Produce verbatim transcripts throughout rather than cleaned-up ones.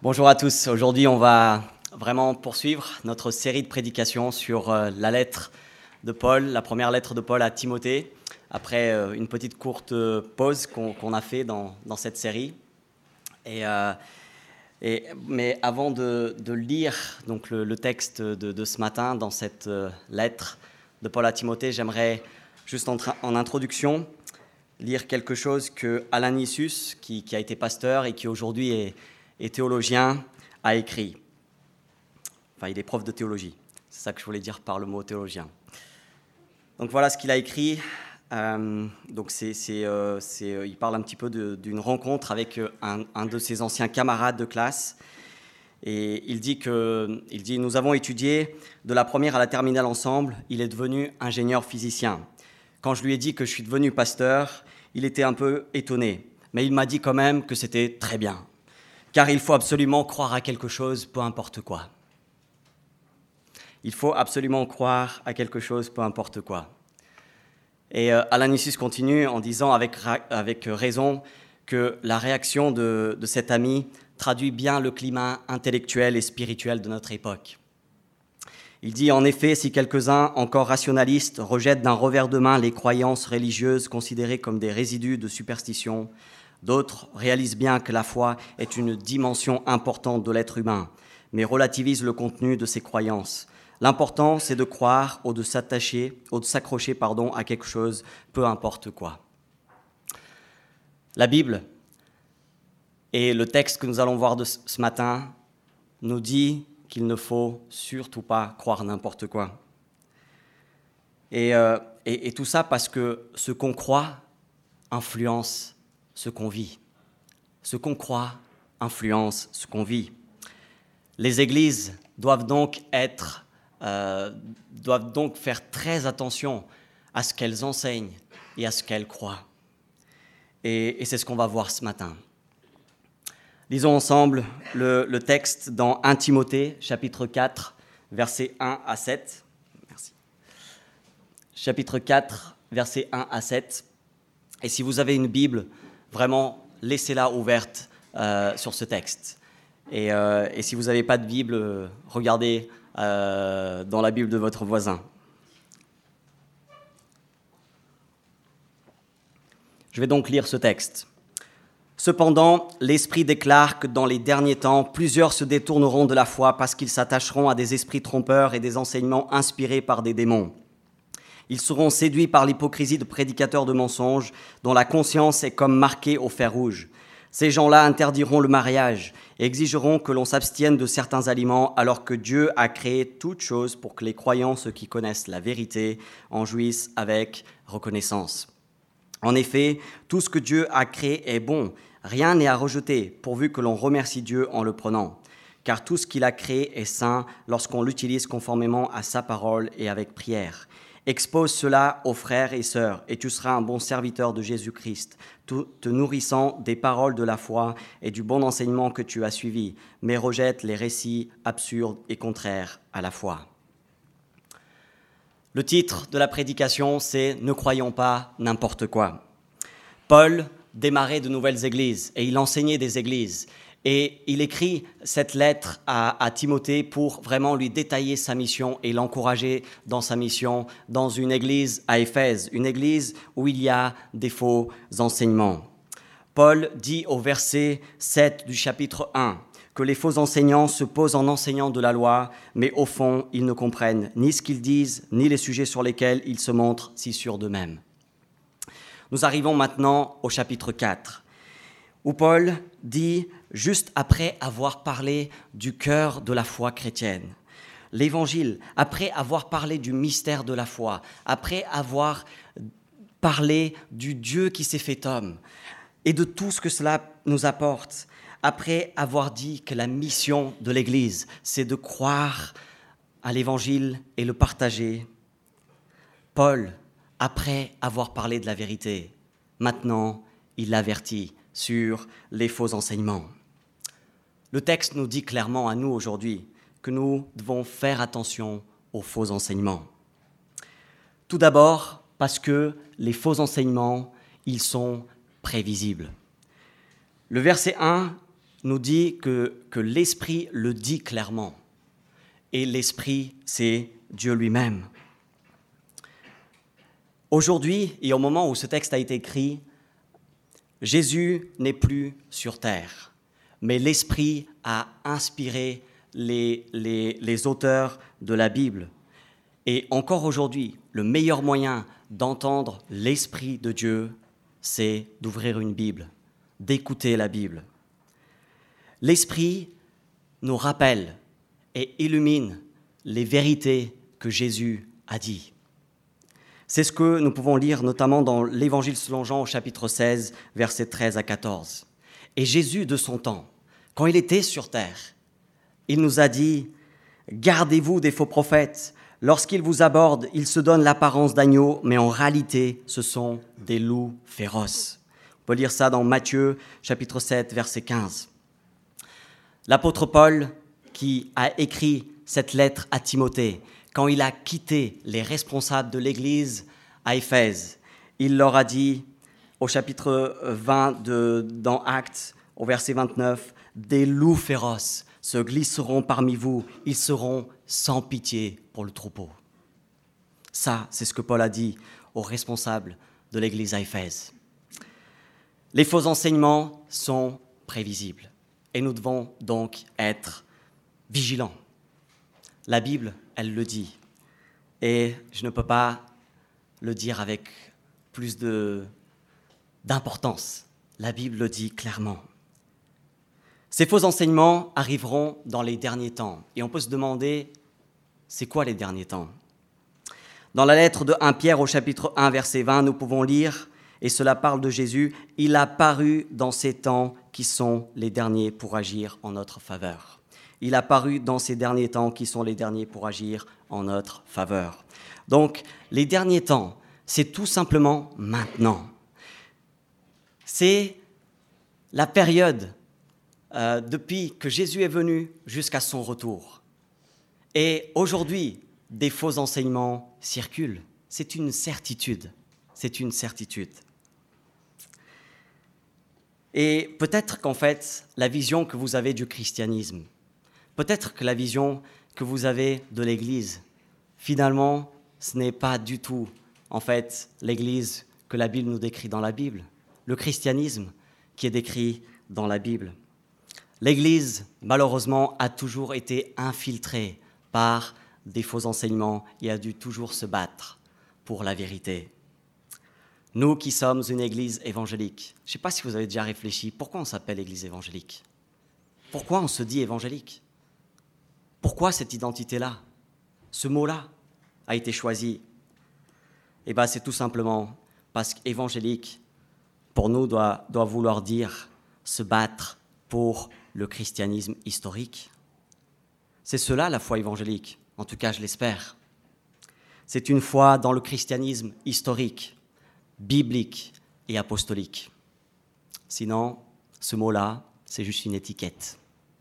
Bonjour à tous. Aujourd'hui, on va vraiment poursuivre notre série de prédications sur euh, la lettre de Paul, la première lettre de Paul à Timothée, après euh, une petite courte pause qu'on, qu'on a fait dans, dans cette série. Et, euh, et, mais avant de, de lire donc, le, le texte de, de ce matin dans cette euh, lettre de Paul à Timothée, j'aimerais juste en, tra- en introduction lire quelque chose que Alain Nissus, qui, qui a été pasteur et qui aujourd'hui est et théologien, a écrit. Enfin, il est prof de théologie. C'est ça que je voulais dire par le mot théologien. Donc voilà ce qu'il a écrit. Euh, donc c'est, c'est, euh, c'est, euh, il parle un petit peu de, d'une rencontre avec un, un de ses anciens camarades de classe. Et il dit que, il dit, nous avons étudié de la première à la terminale ensemble. Il est devenu ingénieur physicien. Quand je lui ai dit que je suis devenu pasteur, il était un peu étonné. Mais il m'a dit quand même que c'était très bien. Car il faut absolument croire à quelque chose, peu importe quoi. Il faut absolument croire à quelque chose, peu importe quoi. Et euh, Alain Nissus continue en disant avec, avec raison que la réaction de, de cet ami traduit bien le climat intellectuel et spirituel de notre époque. Il dit en effet, si quelques-uns, encore rationalistes, rejettent d'un revers de main les croyances religieuses considérées comme des résidus de superstition, d'autres réalisent bien que la foi est une dimension importante de l'être humain, mais relativisent le contenu de ces croyances. L'important, c'est de croire ou de s'attacher, ou de s'accrocher, pardon, à quelque chose, peu importe quoi. La Bible et le texte que nous allons voir de ce matin nous dit qu'il ne faut surtout pas croire n'importe quoi. Et, euh, et, et tout ça parce que ce qu'on croit influence ce qu'on vit. Ce qu'on croit influence ce qu'on vit. Les églises doivent donc être, euh, doivent donc faire très attention à ce qu'elles enseignent et à ce qu'elles croient. Et, et c'est ce qu'on va voir ce matin. Lisons ensemble le, le texte dans premier Timothée, chapitre quatre, versets un à sept. Merci. Chapitre quatre, versets un à sept. Et si vous avez une Bible, vraiment, laissez-la ouverte euh, sur ce texte. Et, euh, et si vous n'avez pas de Bible, euh, regardez euh, dans la Bible de votre voisin. Je vais donc lire ce texte. Cependant, l'Esprit déclare que dans les derniers temps, plusieurs se détourneront de la foi parce qu'ils s'attacheront à des esprits trompeurs et des enseignements inspirés par des démons. Ils seront séduits par l'hypocrisie de prédicateurs de mensonges dont la conscience est comme marquée au fer rouge. Ces gens-là interdiront le mariage et exigeront que l'on s'abstienne de certains aliments alors que Dieu a créé toutes choses pour que les croyants, ceux qui connaissent la vérité, en jouissent avec reconnaissance. En effet, tout ce que Dieu a créé est bon, rien n'est à rejeter pourvu que l'on remercie Dieu en le prenant. Car tout ce qu'il a créé est saint lorsqu'on l'utilise conformément à sa parole et avec prière. Expose cela aux frères et sœurs, et tu seras un bon serviteur de Jésus-Christ, te nourrissant des paroles de la foi et du bon enseignement que tu as suivi, mais rejette les récits absurdes et contraires à la foi. Le titre de la prédication, c'est « Ne croyons pas n'importe quoi ». Paul démarrait de nouvelles églises et il enseignait des églises. Et il écrit cette lettre à, à Timothée pour vraiment lui détailler sa mission et l'encourager dans sa mission dans une église à Éphèse, une église où il y a des faux enseignements. Paul dit au verset sept du chapitre un que les faux enseignants se posent en enseignant de la loi, mais au fond, ils ne comprennent ni ce qu'ils disent, ni les sujets sur lesquels ils se montrent si sûrs d'eux-mêmes. Nous arrivons maintenant au chapitre quatre, où Paul dit, juste après avoir parlé du cœur de la foi chrétienne, l'Évangile, après avoir parlé du mystère de la foi, après avoir parlé du Dieu qui s'est fait homme et de tout ce que cela nous apporte, après avoir dit que la mission de l'Église, c'est de croire à l'Évangile et le partager, Paul, après avoir parlé de la vérité, maintenant, il l'avertit sur les faux enseignements. Le texte nous dit clairement à nous aujourd'hui que nous devons faire attention aux faux enseignements. Tout d'abord parce que les faux enseignements, ils sont prévisibles. Le verset un nous dit que, que l'Esprit le dit clairement. Et l'Esprit, c'est Dieu lui-même. Aujourd'hui, et au moment où ce texte a été écrit, Jésus n'est plus sur terre, mais l'Esprit a inspiré les, les, les auteurs de la Bible. Et encore aujourd'hui, le meilleur moyen d'entendre l'Esprit de Dieu, c'est d'ouvrir une Bible, d'écouter la Bible. L'Esprit nous rappelle et illumine les vérités que Jésus a dit. C'est ce que nous pouvons lire notamment dans l'Évangile selon Jean au chapitre seize, versets treize à quatorze. Et Jésus de son temps, quand il était sur terre, il nous a dit « Gardez-vous des faux prophètes. Lorsqu'ils vous abordent, ils se donnent l'apparence d'agneaux, mais en réalité, ce sont des loups féroces. » On peut lire ça dans Matthieu, chapitre sept, verset quinze. L'apôtre Paul, qui a écrit cette lettre à Timothée, quand il a quitté les responsables de l'Église à Éphèse, il leur a dit, au chapitre vingt de, dans Actes, au verset vingt-neuf, « Des loups féroces se glisseront parmi vous, ils seront sans pitié pour le troupeau. » Ça, c'est ce que Paul a dit aux responsables de l'Église à Éphèse. Les faux enseignements sont prévisibles et nous devons donc être vigilants. La Bible, elle le dit, et je ne peux pas le dire avec plus de, d'importance. La Bible le dit clairement. Ces faux enseignements arriveront dans les derniers temps, et on peut se demander, c'est quoi les derniers temps ? Dans la lettre de premier Pierre au chapitre un, verset vingt, nous pouvons lire, et cela parle de Jésus, « Il a paru dans ces temps qui sont les derniers pour agir en notre faveur. » Il a paru dans ces derniers temps qui sont les derniers pour agir en notre faveur. Donc, les derniers temps, c'est tout simplement maintenant. C'est la période euh, depuis que Jésus est venu jusqu'à son retour. Et aujourd'hui, des faux enseignements circulent. C'est une certitude. C'est une certitude. Et peut-être qu'en fait, la vision que vous avez du christianisme, peut-être que la vision que vous avez de l'Église, finalement, ce n'est pas du tout, en fait, l'Église que la Bible nous décrit dans la Bible, le christianisme qui est décrit dans la Bible. L'Église, malheureusement, a toujours été infiltrée par des faux enseignements et a dû toujours se battre pour la vérité. Nous qui sommes une Église évangélique, je ne sais pas si vous avez déjà réfléchi, pourquoi on s'appelle Église évangélique ? Pourquoi on se dit évangélique ? Pourquoi cette identité-là, ce mot-là a été choisi ? Eh bien, c'est tout simplement parce qu'évangélique, pour nous, doit, doit vouloir dire se battre pour le christianisme historique. C'est cela la foi évangélique, en tout cas je l'espère. C'est une foi dans le christianisme historique, biblique et apostolique. Sinon, ce mot-là, c'est juste une étiquette.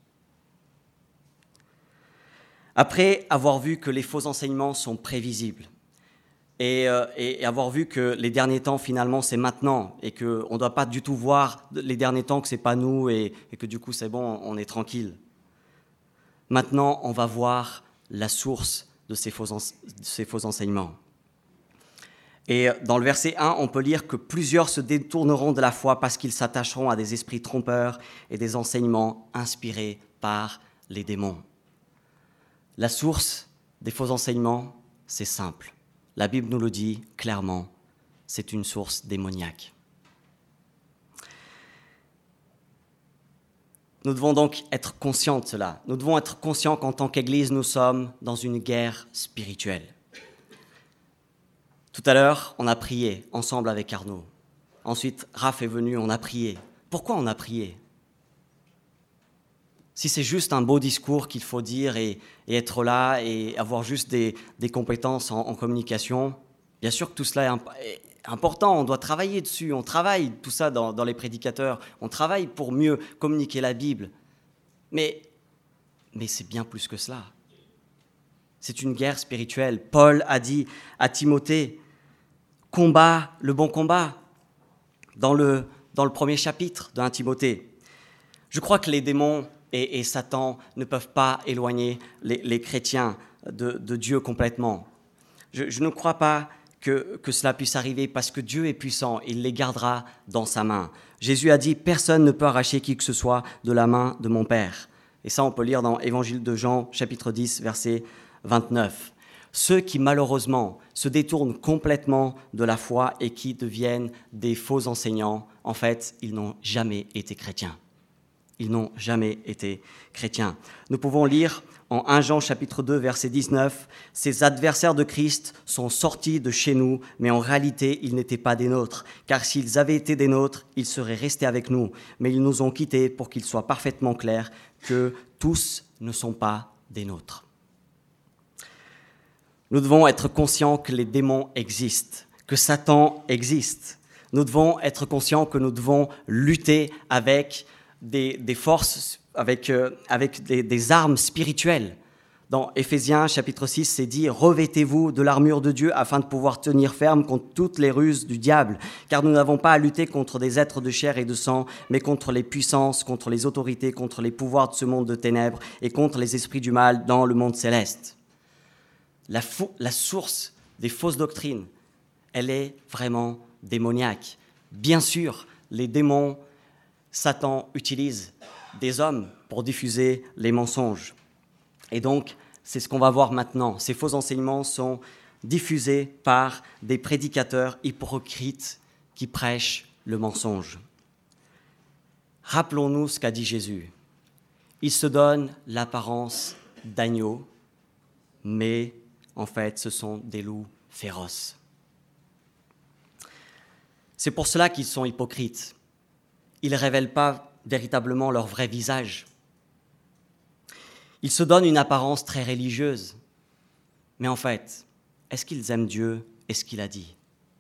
Après avoir vu que les faux enseignements sont prévisibles et, euh, et avoir vu que les derniers temps, finalement, c'est maintenant et qu'on ne doit pas du tout voir les derniers temps que ce n'est pas nous et, et que du coup, c'est bon, on est tranquille. Maintenant, on va voir la source de ces faux, ense- de ces faux enseignements. Et dans le verset un, on peut lire que plusieurs se détourneront de la foi parce qu'ils s'attacheront à des esprits trompeurs et des enseignements inspirés par les démons. La source des faux enseignements, c'est simple. La Bible nous le dit clairement, c'est une source démoniaque. Nous devons donc être conscients de cela. Nous devons être conscients qu'en tant qu'Église, nous sommes dans une guerre spirituelle. Tout à l'heure, on a prié ensemble avec Arnaud. Ensuite, Raph est venu, on a prié. Pourquoi on a prié ? Si c'est juste un beau discours qu'il faut dire et, et être là et avoir juste des, des compétences en, en communication, bien sûr que tout cela est, imp- est important, on doit travailler dessus, on travaille tout ça dans, dans les prédicateurs, on travaille pour mieux communiquer la Bible. Mais, mais c'est bien plus que cela. C'est une guerre spirituelle. Paul a dit à Timothée, combat le bon combat, dans le, dans le premier chapitre de premier Timothée. Je crois que les démons et, et Satan ne peuvent pas éloigner les, les chrétiens de, de Dieu complètement. Je, je ne crois pas que, que cela puisse arriver parce que Dieu est puissant, il les gardera dans sa main. Jésus a dit « Personne ne peut arracher qui que ce soit de la main de mon Père ». Et ça, on peut lire dans Évangile de Jean, chapitre dix, verset vingt-neuf. Ceux qui, malheureusement, se détournent complètement de la foi et qui deviennent des faux enseignants, en fait, ils n'ont jamais été chrétiens. Ils n'ont jamais été chrétiens. Nous pouvons lire en premier Jean chapitre deux, verset dix-neuf, « Ces adversaires de Christ sont sortis de chez nous, mais en réalité, ils n'étaient pas des nôtres. Car s'ils avaient été des nôtres, ils seraient restés avec nous. Mais ils nous ont quittés pour qu'il soit parfaitement clair que tous ne sont pas des nôtres. » Nous devons être conscients que les démons existent, que Satan existe. Nous devons être conscients que nous devons lutter avec des, des forces, avec, euh, avec des, des armes spirituelles. Dans Éphésiens chapitre six, c'est dit « Revêtez-vous de l'armure de Dieu afin de pouvoir tenir ferme contre toutes les ruses du diable, car nous n'avons pas à lutter contre des êtres de chair et de sang, mais contre les puissances, contre les autorités, contre les pouvoirs de ce monde de ténèbres et contre les esprits du mal dans le monde céleste. » La, fo- la source des fausses doctrines, elle est vraiment démoniaque. Bien sûr, les démons, Satan utilise des hommes pour diffuser les mensonges. Et donc, c'est ce qu'on va voir maintenant. Ces faux enseignements sont diffusés par des prédicateurs hypocrites qui prêchent le mensonge. Rappelons-nous ce qu'a dit Jésus. Il se donne l'apparence d'agneau, mais en fait, ce sont des loups féroces. C'est pour cela qu'ils sont hypocrites. Ils ne révèlent pas véritablement leur vrai visage. Ils se donnent une apparence très religieuse. Mais en fait, est-ce qu'ils aiment Dieu et ce qu'il a dit ?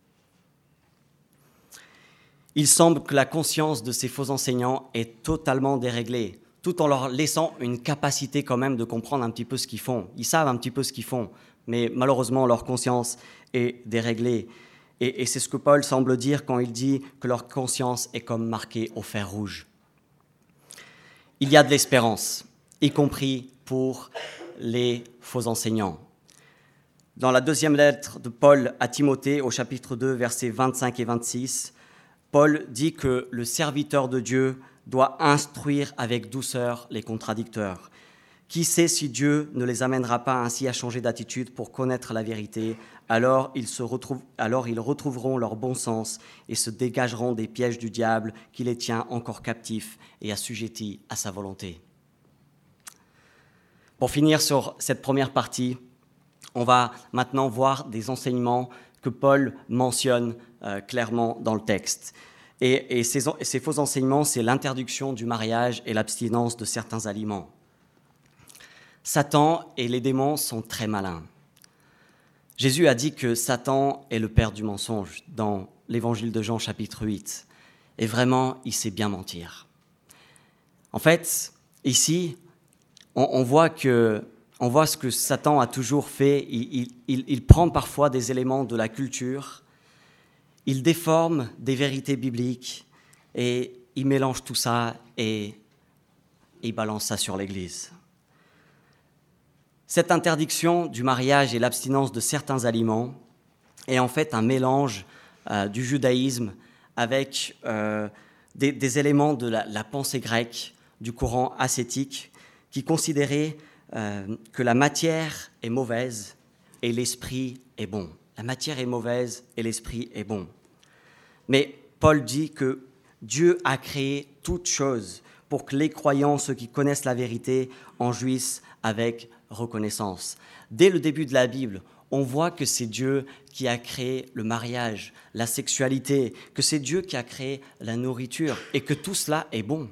Il semble que la conscience de ces faux enseignants est totalement déréglée, tout en leur laissant une capacité quand même de comprendre un petit peu ce qu'ils font. Ils savent un petit peu ce qu'ils font, mais malheureusement, leur conscience est déréglée. Et, et c'est ce que Paul semble dire quand il dit que leur conscience est comme marquée au fer rouge. Il y a de l'espérance, y compris pour les faux enseignants. Dans la deuxième lettre de Paul à Timothée, au chapitre deux, versets vingt-cinq et vingt-six, Paul dit que le serviteur de Dieu doit instruire avec douceur les contradicteurs. Qui sait si Dieu ne les amènera pas ainsi à changer d'attitude pour connaître la vérité, alors ils, se retrouvent, alors ils retrouveront leur bon sens et se dégageront des pièges du diable qui les tient encore captifs et assujettis à sa volonté. Pour finir sur cette première partie, on va maintenant voir des enseignements que Paul mentionne euh, clairement dans le texte. Et, et ces, ces faux enseignements, c'est l'interdiction du mariage et l'abstinence de certains aliments. Satan et les démons sont très malins. Jésus a dit que Satan est le père du mensonge dans l'évangile de Jean chapitre huit. Et vraiment, il sait bien mentir. En fait, ici, on, on, voit, que, on voit ce que Satan a toujours fait. Il, il, il, il prend parfois des éléments de la culture, il déforme des vérités bibliques et il mélange tout ça et il balance ça sur l'Église. Cette interdiction du mariage et l'abstinence de certains aliments est en fait un mélange euh, du judaïsme avec euh, des, des éléments de la, la pensée grecque, du courant ascétique, qui considérait euh, que la matière est mauvaise et l'esprit est bon. La matière est mauvaise et l'esprit est bon. Mais Paul dit que Dieu a créé toutes choses pour que les croyants, ceux qui connaissent la vérité, en jouissent avec reconnaissance. Dès le début de la Bible, on voit que c'est Dieu qui a créé le mariage, la sexualité, que c'est Dieu qui a créé la nourriture et que tout cela est bon.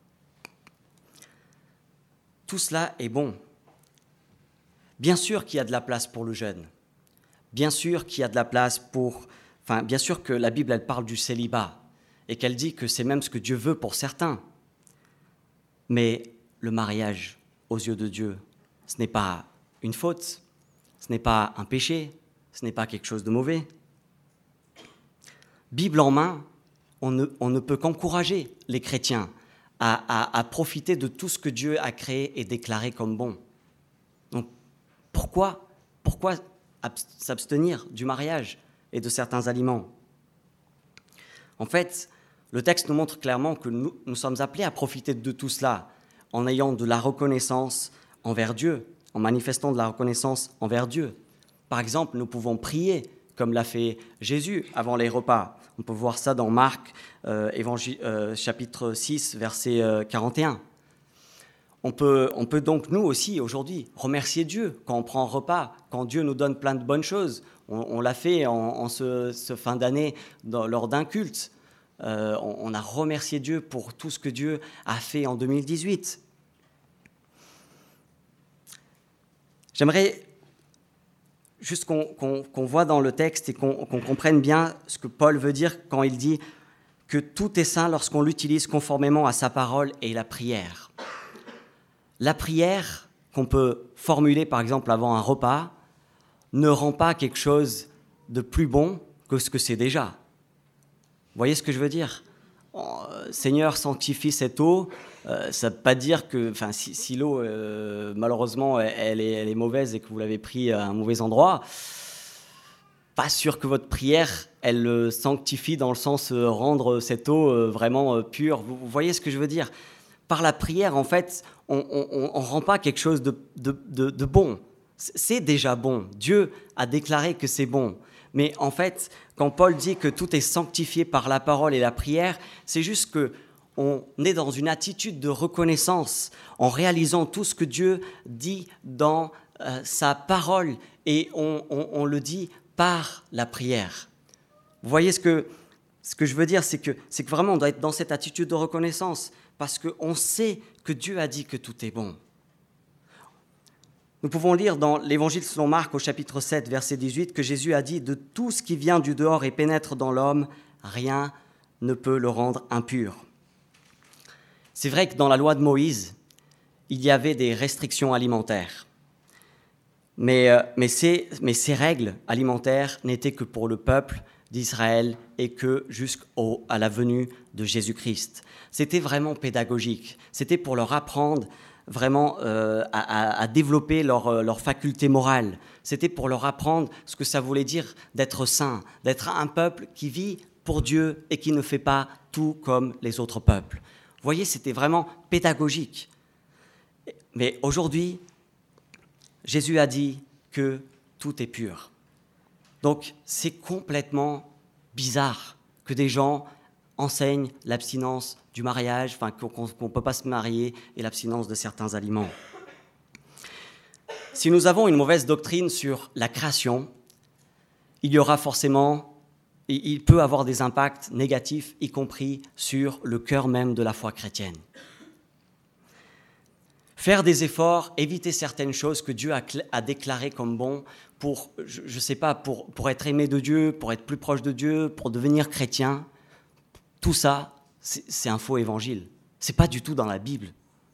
Tout cela est bon. Bien sûr qu'il y a de la place pour le jeûne. Bien sûr qu'il y a de la place pour... Enfin, bien sûr que la Bible, elle parle du célibat et qu'elle dit que c'est même ce que Dieu veut pour certains. Mais le mariage, aux yeux de Dieu, ce n'est pas une faute, ce n'est pas un péché, ce n'est pas quelque chose de mauvais. Bible en main, on ne, on ne peut qu'encourager les chrétiens à, à, à profiter de tout ce que Dieu a créé et déclaré comme bon. Donc, pourquoi, pourquoi s'abstenir du mariage et de certains aliments? En fait, le texte nous montre clairement que nous, nous sommes appelés à profiter de tout cela en ayant de la reconnaissance envers Dieu, en manifestant de la reconnaissance envers Dieu. Par exemple, nous pouvons prier comme l'a fait Jésus avant les repas. On peut voir ça dans Marc, euh, évangile, euh, chapitre six, verset euh, quarante et un. On peut, on peut donc, nous aussi, aujourd'hui, remercier Dieu quand on prend un repas, quand Dieu nous donne plein de bonnes choses. On, on l'a fait en, en ce, ce fin d'année dans, lors d'un culte. Euh, on, on a remercié Dieu pour tout ce que Dieu a fait en deux mille dix-huit. J'aimerais juste qu'on, qu'on, qu'on voit dans le texte et qu'on, qu'on comprenne bien ce que Paul veut dire quand il dit que tout est saint lorsqu'on l'utilise conformément à sa parole et la prière. La prière qu'on peut formuler, par exemple, avant un repas, ne rend pas quelque chose de plus bon que ce que c'est déjà. Vous voyez ce que je veux dire ? Oh, Seigneur, sanctifie cette eau. Euh, ça ne veut pas dire que, enfin, si, si l'eau, euh, malheureusement, elle est, elle est mauvaise et que vous l'avez pris à un mauvais endroit, pas sûr que votre prière, elle le sanctifie dans le sens de rendre cette eau euh, vraiment euh, pure. Vous, vous voyez ce que je veux dire ? Par la prière, en fait, on ne rend pas quelque chose de, de, de, de bon. C'est déjà bon. Dieu a déclaré que c'est bon. Mais en fait, quand Paul dit que tout est sanctifié par la parole et la prière, c'est juste qu'on est dans une attitude de reconnaissance en réalisant tout ce que Dieu dit dans euh, sa parole et on, on, on le dit par la prière. Vous voyez ce que, ce que je veux dire, c'est que, c'est que vraiment on doit être dans cette attitude de reconnaissance parce qu'on sait que Dieu a dit que tout est bon. Nous pouvons lire dans l'Évangile selon Marc au chapitre sept, verset dix-huit, que Jésus a dit « De tout ce qui vient du dehors et pénètre dans l'homme, rien ne peut le rendre impur. » C'est vrai que dans la loi de Moïse, il y avait des restrictions alimentaires. Mais, euh, mais, ces, mais ces règles alimentaires n'étaient que pour le peuple d'Israël et que jusqu'à la venue de Jésus-Christ. C'était vraiment pédagogique. C'était pour leur apprendre vraiment euh, à, à, à développer leur, leur faculté morale. C'était pour leur apprendre ce que ça voulait dire d'être saint, d'être un peuple qui vit pour Dieu et qui ne fait pas tout comme les autres peuples. Vous voyez, c'était vraiment pédagogique. Mais aujourd'hui, Jésus a dit que tout est pur. Donc, c'est complètement bizarre que des gens enseignent l'abstinence du mariage, enfin qu'on ne peut pas se marier, et l'abstinence de certains aliments. Si nous avons une mauvaise doctrine sur la création, il y aura forcément, il peut avoir des impacts négatifs, y compris sur le cœur même de la foi chrétienne. Faire des efforts, éviter certaines choses que Dieu a, a déclarées comme bon pour, je ne sais pas, pour, pour être aimé de Dieu, pour être plus proche de Dieu, pour devenir chrétien, tout ça, c'est, c'est un faux évangile. Ce n'est pas du tout dans la Bible.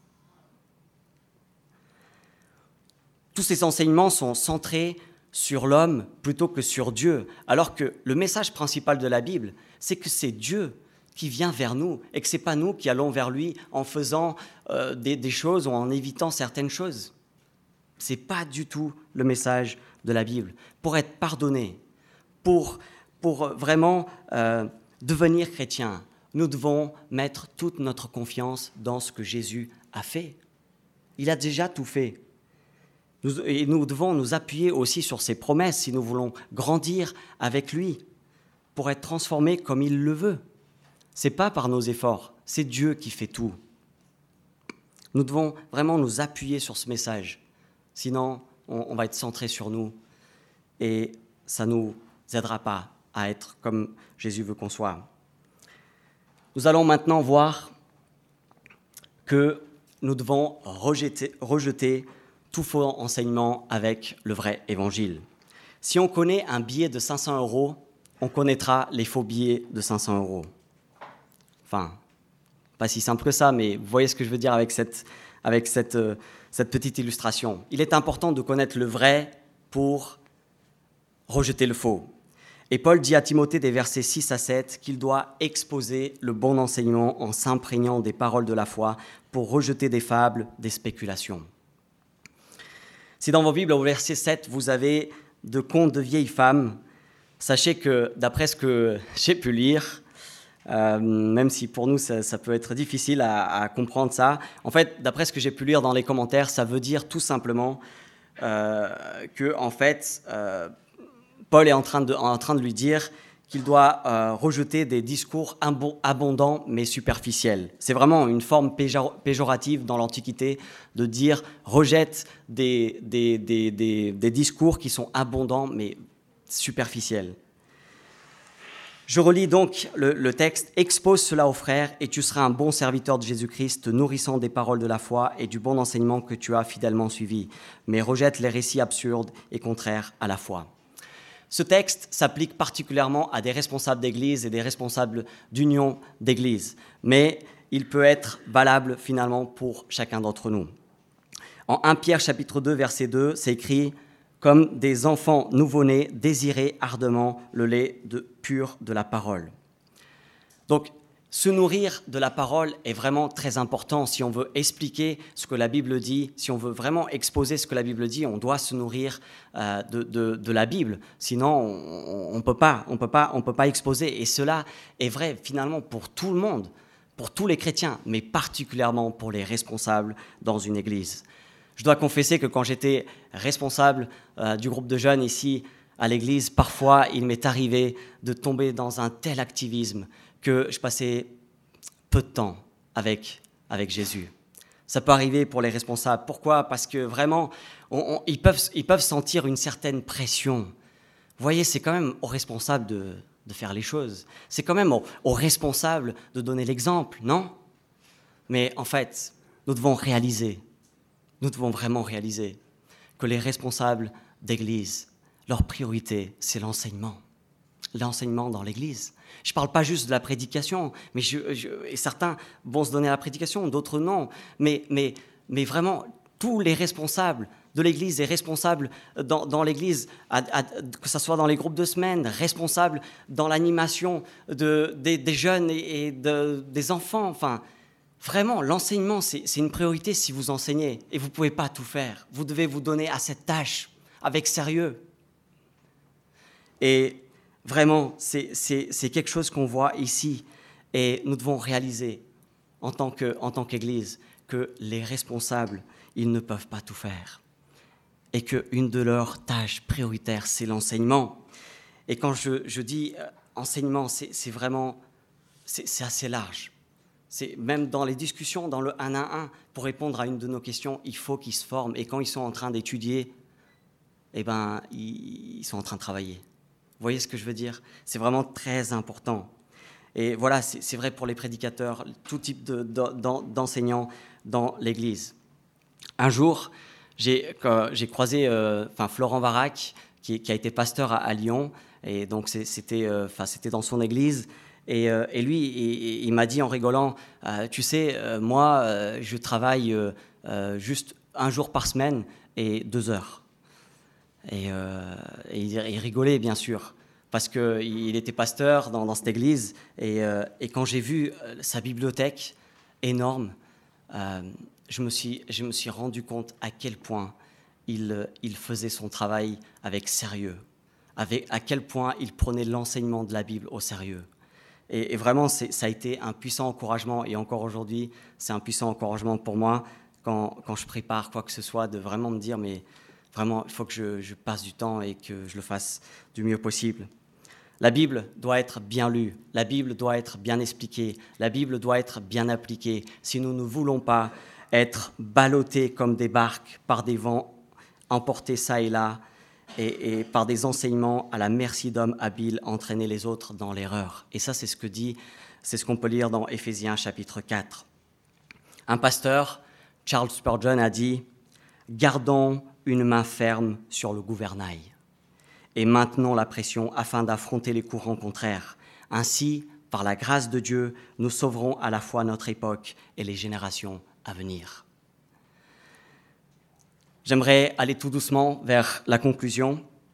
Tous ces enseignements sont centrés sur l'homme plutôt que sur Dieu, alors que le message principal de la Bible, c'est que c'est Dieu qui vient vers nous et que ce n'est pas nous qui allons vers lui en faisant euh, des, des choses ou en évitant certaines choses. Ce n'est pas du tout le message de la Bible. Pour être pardonné, pour, pour vraiment euh, devenir chrétien, nous devons mettre toute notre confiance dans ce que Jésus a fait. Il a déjà tout fait. Nous, et nous devons nous appuyer aussi sur ses promesses si nous voulons grandir avec lui pour être transformés comme il le veut. Ce n'est pas par nos efforts, c'est Dieu qui fait tout. Nous devons vraiment nous appuyer sur ce message. Sinon, on, on va être centré sur nous et ça ne nous aidera pas à être comme Jésus veut qu'on soit. Nous allons maintenant voir que nous devons rejeter, rejeter tout faux enseignement avec le vrai évangile. Si on connaît un billet de cinq cents euros, on connaîtra les faux billets de cinq cents euros. Enfin, pas si simple que ça, mais vous voyez ce que je veux dire avec cette, avec cette, euh, cette petite illustration. Il est important de connaître le vrai pour rejeter le faux. Et Paul dit à Timothée des versets six à sept qu'il doit exposer le bon enseignement en s'imprégnant des paroles de la foi pour rejeter des fables, des spéculations. Si dans vos Bibles, au verset sept, vous avez de contes de vieilles femmes, sachez que d'après ce que j'ai pu lire, euh, même si pour nous ça, ça peut être difficile à, à comprendre ça, en fait, d'après ce que j'ai pu lire dans les commentaires, ça veut dire tout simplement euh, que, en fait, euh, Paul est en train de, en train de lui dire qu'il doit euh, rejeter des discours abondants mais superficiels. C'est vraiment une forme péjor- péjorative dans l'Antiquité de dire rejette des, des, des, des, des discours qui sont abondants mais superficiels. Je relis donc le, le texte. « Expose cela aux frères et tu seras un bon serviteur de Jésus-Christ, te nourrissant des paroles de la foi et du bon enseignement que tu as fidèlement suivi, mais rejette les récits absurdes et contraires à la foi. » Ce texte s'applique particulièrement à des responsables d'église et des responsables d'union d'église, mais il peut être valable finalement pour chacun d'entre nous. En premier Pierre chapitre deux, verset deux, c'est écrit « Comme des enfants nouveau-nés, désirez ardemment le lait de, pur de la parole. » Donc, se nourrir de la parole est vraiment très important. Si on veut expliquer ce que la Bible dit, si on veut vraiment exposer ce que la Bible dit, on doit se nourrir euh, de, de, de la Bible. Sinon, on ne peut pas, on peut pas, on peut pas exposer. Et cela est vrai finalement pour tout le monde, pour tous les chrétiens, mais particulièrement pour les responsables dans une église. Je dois confesser que quand j'étais responsable euh, du groupe de jeunes ici à l'église, parfois il m'est arrivé de tomber dans un tel activisme que je passais peu de temps avec, avec Jésus. Ça peut arriver pour les responsables. Pourquoi ? Parce que vraiment, on, on, ils, peuvent, ils peuvent sentir une certaine pression. Vous voyez, c'est quand même aux responsables de, de faire les choses. C'est quand même aux, aux responsables de donner l'exemple, non ? Mais en fait, nous devons réaliser, nous devons vraiment réaliser que les responsables d'église, leur priorité, c'est l'enseignement. L'enseignement dans l'église. Je ne parle pas juste de la prédication, mais je, je, et certains vont se donner à la prédication, d'autres non. Mais, mais, mais vraiment, tous les responsables de l'église et responsables dans, dans l'église, à, à, que ce soit dans les groupes de semaine, responsables dans l'animation de, des, des jeunes et, et de, des enfants. Enfin, vraiment, l'enseignement, c'est, c'est une priorité si vous enseignez. Et vous ne pouvez pas tout faire. Vous devez vous donner à cette tâche avec sérieux. Et vraiment, c'est, c'est, c'est quelque chose qu'on voit ici et nous devons réaliser en tant que, en tant qu'Église que les responsables, ils ne peuvent pas tout faire et qu'une de leurs tâches prioritaires, c'est l'enseignement. Et quand je, je dis euh, enseignement, c'est, c'est vraiment, c'est, c'est assez large. C'est même dans les discussions, dans le un à un, pour répondre à une de nos questions, il faut qu'ils se forment. Et quand ils sont en train d'étudier, eh ben, ils, ils sont en train de travailler. Vous voyez ce que je veux dire ? C'est vraiment très important. Et voilà, c'est, c'est vrai pour les prédicateurs, tout type de, de, d'enseignants dans l'Église. Un jour, j'ai, j'ai croisé euh, enfin, Florent Varac, qui, qui a été pasteur à, à Lyon, et donc c'est, c'était, euh, enfin, c'était dans son église. Et, euh, et lui, il, il m'a dit en rigolant, euh, tu sais, euh, moi, euh, je travaille euh, euh, juste un jour par semaine et deux heures. Et, euh, et il, il rigolait, bien sûr, parce qu'il était pasteur dans, dans cette église. Et, euh, et quand j'ai vu sa bibliothèque énorme, euh, je, me suis, je me suis rendu compte à quel point il, il faisait son travail avec sérieux, avec, à quel point il prenait l'enseignement de la Bible au sérieux. Et, et vraiment, c'est, ça a été un puissant encouragement. Et encore aujourd'hui, c'est un puissant encouragement pour moi quand, quand je prépare quoi que ce soit, de vraiment me dire, mais vraiment, il faut que je, je passe du temps et que je le fasse du mieux possible. La Bible doit être bien lue, la Bible doit être bien expliquée, la Bible doit être bien appliquée. Si nous ne voulons pas être ballottés comme des barques par des vents, emportés ça et là, et, et par des enseignements à la merci d'hommes habiles, entraîner les autres dans l'erreur. Et ça, c'est ce que dit, c'est ce qu'on peut lire dans Éphésiens chapitre quatre. Un pasteur, Charles Spurgeon, a dit « Gardons une main ferme sur le gouvernail et maintenons la pression afin d'affronter les courants contraires. Ainsi, par la grâce de Dieu, nous sauverons à la fois notre époque et les générations à venir. » J'aimerais aller tout doucement vers la conclusion.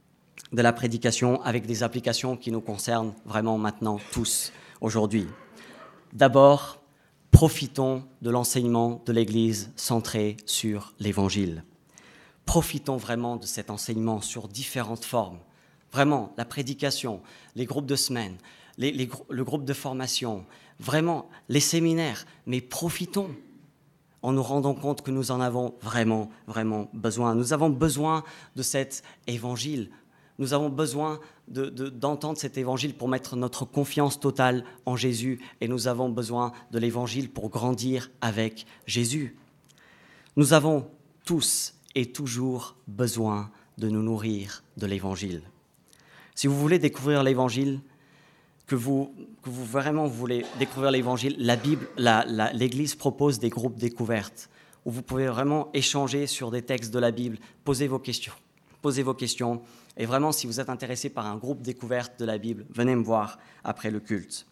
de la prédication avec des applications qui nous concernent vraiment maintenant tous aujourd'hui. D'abord, profitons de l'enseignement de l'Église centré sur l'Évangile. Profitons vraiment de cet enseignement sur différentes formes. Vraiment, la prédication, les groupes de semaine, les, les, le groupe de formation, vraiment, les séminaires, mais profitons en nous rendant compte que nous en avons vraiment, vraiment besoin. Nous avons besoin de cet évangile. Nous avons besoin de, de, d'entendre cet évangile pour mettre notre confiance totale en Jésus et nous avons besoin de l'évangile pour grandir avec Jésus. Nous avons tous et toujours besoin de nous nourrir de l'évangile. Si vous voulez découvrir l'évangile, que vous, que vous vraiment voulez découvrir l'évangile, la Bible, la, la, l'Église propose des groupes découvertes où vous pouvez vraiment échanger sur des textes de la Bible, poser vos questions, poser vos questions. Et vraiment, si vous êtes intéressé par un groupe découverte de la Bible, venez me voir après le culte.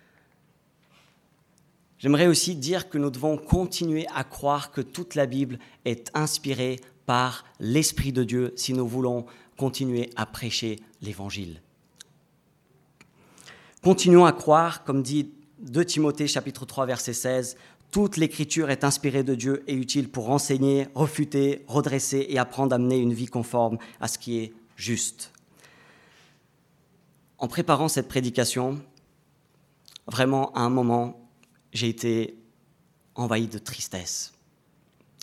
J'aimerais aussi dire que nous devons continuer à croire que toute la Bible est inspirée par l'Esprit de Dieu si nous voulons continuer à prêcher l'Évangile. Continuons à croire, comme dit deux Timothée chapitre trois verset seize, « Toute l'Écriture est inspirée de Dieu et utile pour enseigner, refuter, redresser et apprendre à mener une vie conforme à ce qui est juste. » En préparant cette prédication, vraiment à un moment, j'ai été envahi de tristesse. Pourquoi ?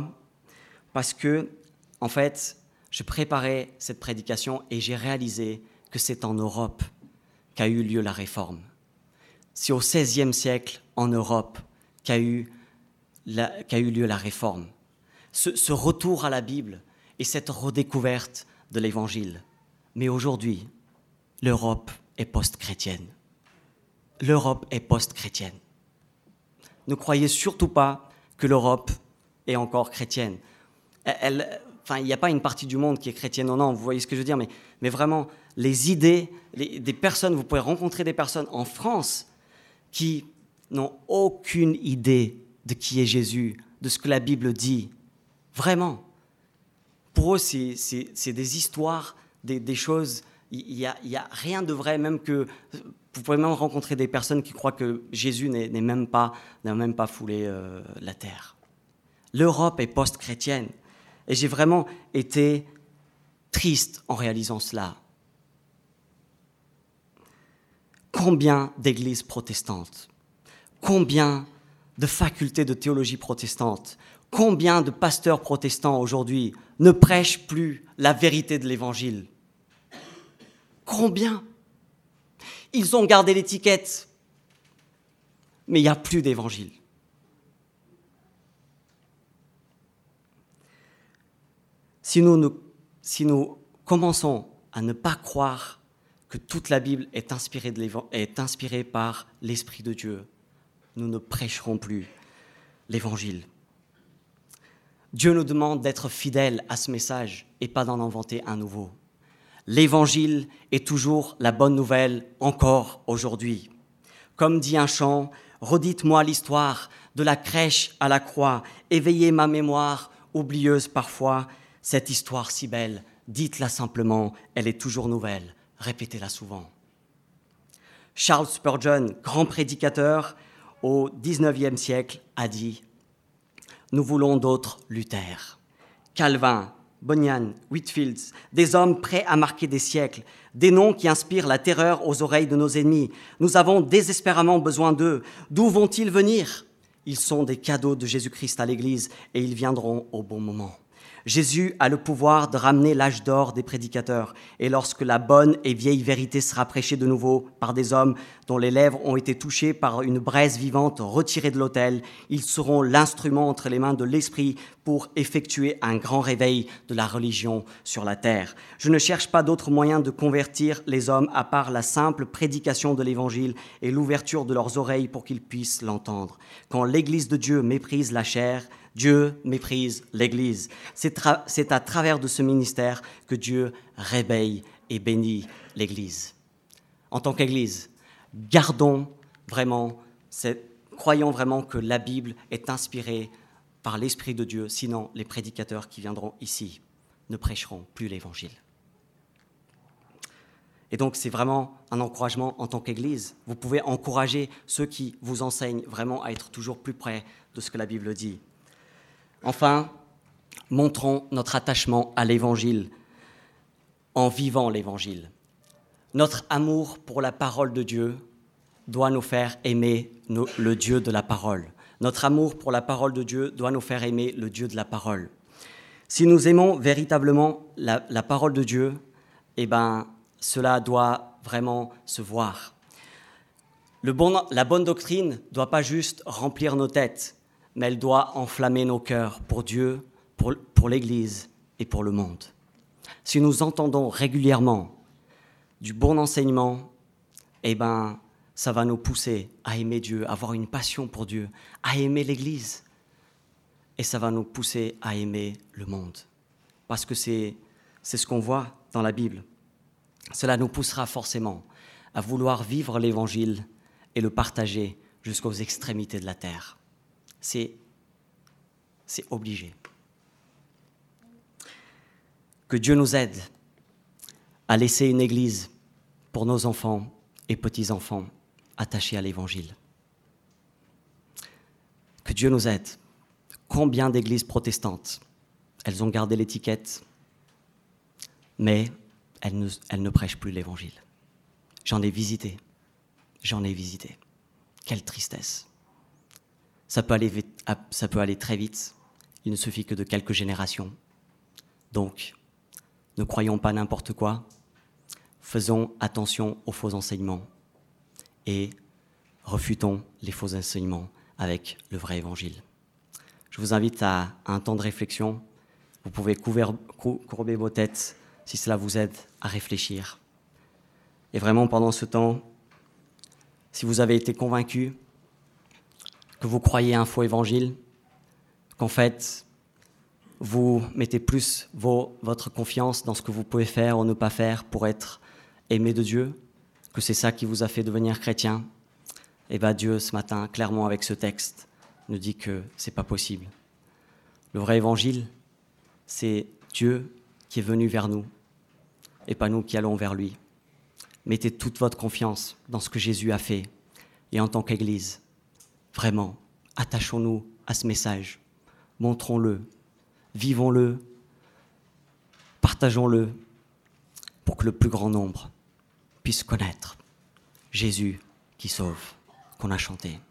Parce que, en fait, je préparais cette prédication et j'ai réalisé que c'est en Europe qu'a eu lieu la réforme. C'est au seizième siècle, en Europe, qu'a eu, la, qu'a eu lieu la réforme. Ce, ce retour à la Bible et cette redécouverte de l'Évangile. Mais aujourd'hui, l'Europe est post-chrétienne. L'Europe est post-chrétienne. Ne croyez surtout pas que l'Europe est encore chrétienne. Elle, enfin, il n'y a pas une partie du monde qui est chrétienne, non, non, vous voyez ce que je veux dire, mais, mais vraiment, les idées, les, des personnes, vous pouvez rencontrer des personnes en France qui n'ont aucune idée de qui est Jésus, de ce que la Bible dit. Vraiment. Pour eux, c'est, c'est, c'est des histoires, des, des choses, il n'y a, y a rien de vrai, même que... Vous pouvez même rencontrer des personnes qui croient que Jésus n'est, n'est même pas, n'a même pas foulé euh, la terre. L'Europe est post-chrétienne. Et j'ai vraiment été triste en réalisant cela. Combien d'églises protestantes, combien de facultés de théologie protestante, combien de pasteurs protestants aujourd'hui ne prêchent plus la vérité de l'Évangile ? Combien ? Ils ont gardé l'étiquette, mais il n'y a plus d'Évangile. Si nous, nous, si nous commençons à ne pas croire que toute la Bible est inspirée, de est inspirée par l'Esprit de Dieu, nous ne prêcherons plus l'Évangile. Dieu nous demande d'être fidèles à ce message et pas d'en inventer un nouveau. L'Évangile est toujours la bonne nouvelle encore aujourd'hui. Comme dit un chant, « Redites-moi l'histoire de la crèche à la croix, éveillez ma mémoire, oublieuse parfois, cette histoire si belle, dites-la simplement, elle est toujours nouvelle, répétez-la souvent. » Charles Spurgeon, grand prédicateur au dix-neuvième siècle, a dit « Nous voulons d'autres Luther, Calvin, Bunyan, Whitefield, des hommes prêts à marquer des siècles, des noms qui inspirent la terreur aux oreilles de nos ennemis. Nous avons désespérément besoin d'eux. D'où vont-ils venir ? Ils sont des cadeaux de Jésus-Christ à l'Église et ils viendront au bon moment. Jésus a le pouvoir de ramener l'âge d'or des prédicateurs. Et lorsque la bonne et vieille vérité sera prêchée de nouveau par des hommes dont les lèvres ont été touchées par une braise vivante retirée de l'autel, ils seront l'instrument entre les mains de l'Esprit pour effectuer un grand réveil de la religion sur la terre. Je ne cherche pas d'autre moyen de convertir les hommes à part la simple prédication de l'Évangile et l'ouverture de leurs oreilles pour qu'ils puissent l'entendre. Quand l'Église de Dieu méprise la chair, Dieu méprise l'Église. C'est, tra- c'est à travers de ce ministère que Dieu réveille et bénit l'Église. En tant qu'Église, gardons vraiment, cette, croyons vraiment que la Bible est inspirée par l'Esprit de Dieu, sinon les prédicateurs qui viendront ici ne prêcheront plus l'Évangile. Et donc, c'est vraiment un encouragement en tant qu'Église. Vous pouvez encourager ceux qui vous enseignent vraiment à être toujours plus près de ce que la Bible dit. Enfin, montrons notre attachement à l'Évangile en vivant l'Évangile. Notre amour pour la parole de Dieu doit nous faire aimer nos, le Dieu de la parole. Notre amour pour la parole de Dieu doit nous faire aimer le Dieu de la parole. Si nous aimons véritablement la, la parole de Dieu, eh ben, cela doit vraiment se voir. Le bon, la bonne doctrine ne doit pas juste remplir nos têtes, mais elle doit enflammer nos cœurs pour Dieu, pour, pour l'Église et pour le monde. Si nous entendons régulièrement du bon enseignement, eh ben, ça va nous pousser à aimer Dieu, à avoir une passion pour Dieu, à aimer l'Église. Et ça va nous pousser à aimer le monde. Parce que c'est, c'est ce qu'on voit dans la Bible. Cela nous poussera forcément à vouloir vivre l'Évangile et le partager jusqu'aux extrémités de la terre. C'est, c'est obligé. Que Dieu nous aide à laisser une Église pour nos enfants et petits-enfants attachés à l'Évangile. Que Dieu nous aide. Combien d'églises protestantes, elles ont gardé l'étiquette, mais elles ne, elles ne prêchent plus l'Évangile. J'en ai visité. J'en ai visité. Quelle tristesse. Ça peut aller vite, ça peut aller très vite. Il ne suffit que de quelques générations. Donc, ne croyons pas n'importe quoi. Faisons attention aux faux enseignements et refutons les faux enseignements avec le vrai évangile. Je vous invite à un temps de réflexion. Vous pouvez couvrir, courber vos têtes si cela vous aide à réfléchir. Et vraiment, pendant ce temps, si vous avez été convaincu que vous croyez à un faux évangile, qu'en fait, vous mettez plus vos, votre confiance dans ce que vous pouvez faire ou ne pas faire pour être aimé de Dieu, que c'est ça qui vous a fait devenir chrétien, et bien Dieu, ce matin, clairement avec ce texte, nous dit que ce n'est pas possible. Le vrai évangile, c'est Dieu qui est venu vers nous, et pas nous qui allons vers lui. Mettez toute votre confiance dans ce que Jésus a fait, et en tant qu'Église, vraiment, attachons-nous à ce message, montrons-le, vivons-le, partageons-le, pour que le plus grand nombre puisse connaître Jésus qui sauve, qu'on a chanté.